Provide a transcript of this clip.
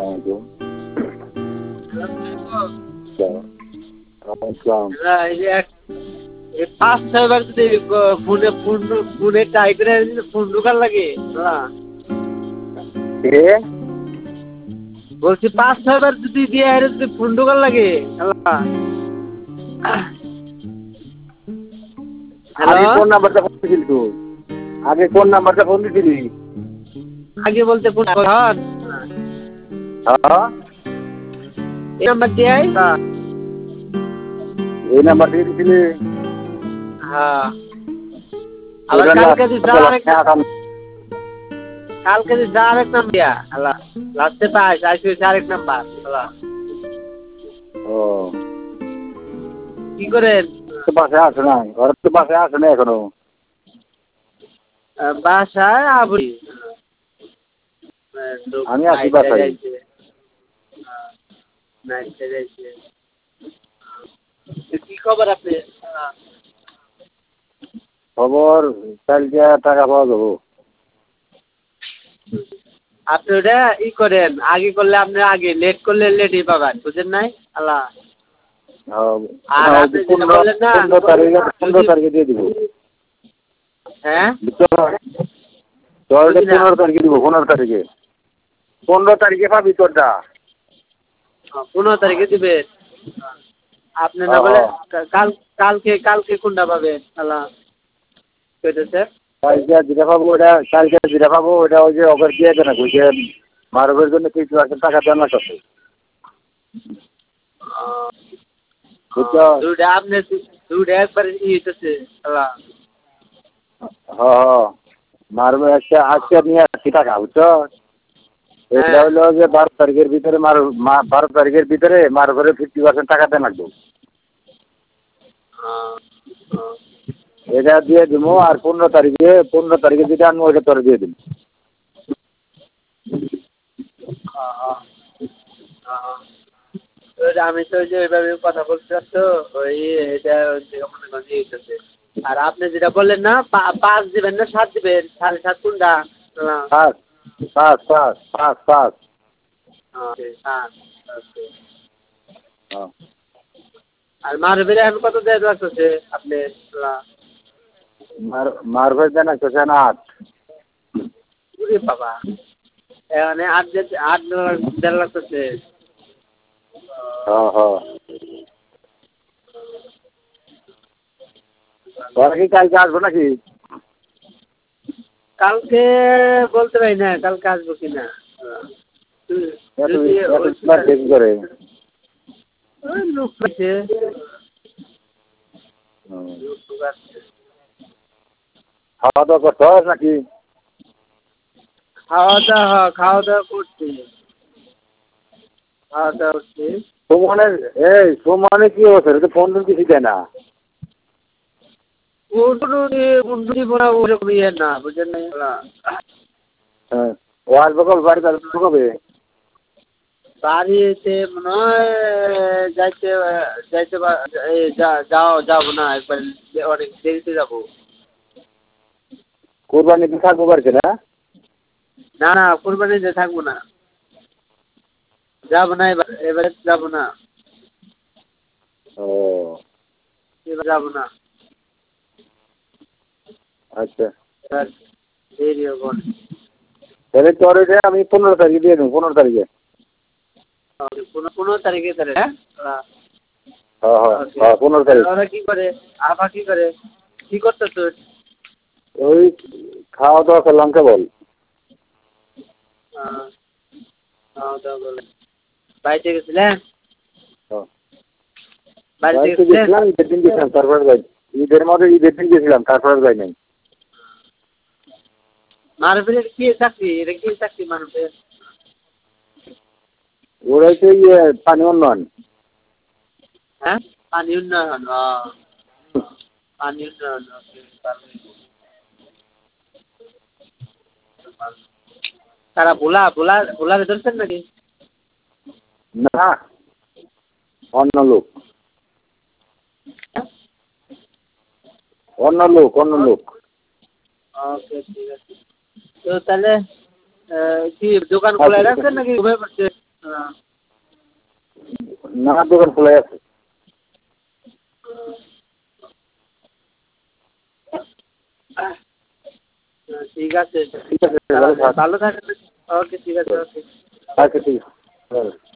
আসসালামু এই ৫-৬ বার যদি ফোনে ট্রাই করে ফোন ঢোকার লাগে বলছি ৫-৬ বার যদি দিয়ে যদি ফোন ঢোকার লাগে আগে কোন নাম্বারটা ফোন দিছিলি তুই? আগে কোন নাম্বারটা ফোন দিছিলি? আগে বলতে কোন হ্যাঁ এই নাম্বার দিয়ে এই নাম্বার দিয়ে দিছিলি? হ্যাঁ আবার কালকে দিছে আরেক নাম্বার দিয়া লাস্টে পাইস আসছে আরেক নাম্বার ও কি করেন? বাসে আসে না, ঘরের তো বাসে আসে না এখনো। বাসায় আবরি আমি আছি বাসায়। কি খবর আপনি? খবর কালকে টাকা পাওয়া যাবো। আপনি ওটা ই করেন, আগে করলে আপনি আগে, লেট করলে লেটই পাবেন, বুঝেন নাই? আল্লাহ আর আপনি যেটা বললেন না 15 তারিখে দিয়ে দিব। হ্যাঁ 15 তারিখে দিব, 15 তারিখে। 15 তারিখে পাবি তোরটা। 15 তারিখে দিবেন আপনি, না বলে কালকে কোনটা পাবেন? আল্লাহ কইতেছে কালকে যেটা পাবো ওটা ওই যে অফার দিয়ে দেয় না, বুঝে মারবের জন্য কিছু আছে, টাকা দেওয়া না করছে। দুইটা আপনি দুইটা একবার ইয়েছে আল্লাহ। মারবে একটা আজকে নিয়ে আসছি টাকা, বুঝছো? এটা হইলো যে 12 তারিখের ভিতরে 12 তারিখের ভিতরে মারবের 50% টাকা দেওয়া লাগবে। এটা দিয়ে দিব। আর 15 তারিখে যেটা আনবো ওইটা তোরে দিয়ে দিব। আমি তো যে ওইভাবে কথা বলছিলাম তো ওই এটা মনে করেন ইয়েছে। আর আপনি যেটা বললেন না 5 দিবেন না 7 দিবেন, 7.5 কোনটা? 5 আর মারবের এখন কত দেওয়া লাগতেছে আপনি? মারবের দেন একটা 8 বাবা এখানে 8 দেড় লাগতেছে। তোরা কি কালকে আসবো নাকি? কালকে বলতে পারি না কালকে আসবো কিনা। দেখি করে লোক পাইছে খাওয়া দাওয়া করতে হয় নাকি? খাওয়া দাওয়া করছি। সুমনে কি হচ্ছে? ফোন কিছু দেয় না। না বুঝেন নাই। ও আসবে কবে? বাড়িতে আসবে কবে? বাড়িতে মনে হয় যাবো না, একবার অনেক দেরিতে যাবো। কোরবানিতে থাকবো বাড়িতে না? না কোরবানিতে থাকবো না, যাবো না এবারে যাবো না। এবার যাবো না। আচ্ছা দেরি হবে অনেক। তাহলে তোর আমি 15 তারিখে দিয়ে দেবো। 15 তারিখে 15 তারিখে তাহলে। হ্যাঁ 15 তারিখ। ওরা কি করে? আভা কি করে? কি করতে তোর? ওই খাওয়া দাওয়া করলাম কেবল। খাওয়া দাওয়া বলে বাড়িতে গেছিলেন? বাড়িতে গেছিলাম, ঈদের দিন গেছিলাম, তারপরে যাই। ঈদের দিন গেছিলাম, তারপরে যাই নাই। মারুফের কি চাকরি? এটা কি চাকরি মারুফের? ওরা হচ্ছে পানি উন্নয়ন। হ্যাঁ পানি উন্নয়ন। পানি উন্নয়ন। তারা ভোলারে ধরছেন নাকি? না, অন্য লোক। ওকে ঠিক আছে। তো তাহলে কি দোকান খোলা রাখছেন নাকি ঘুমিয়ে পড়ছে? হ্যাঁ। না, দোকান খোলাই আছে। ঠিক আছে, ঠিক আছে, ভালো থাকেন। ওকে, ঠিক আছে, ওকে। আচ্ছা, ঠিক আছে।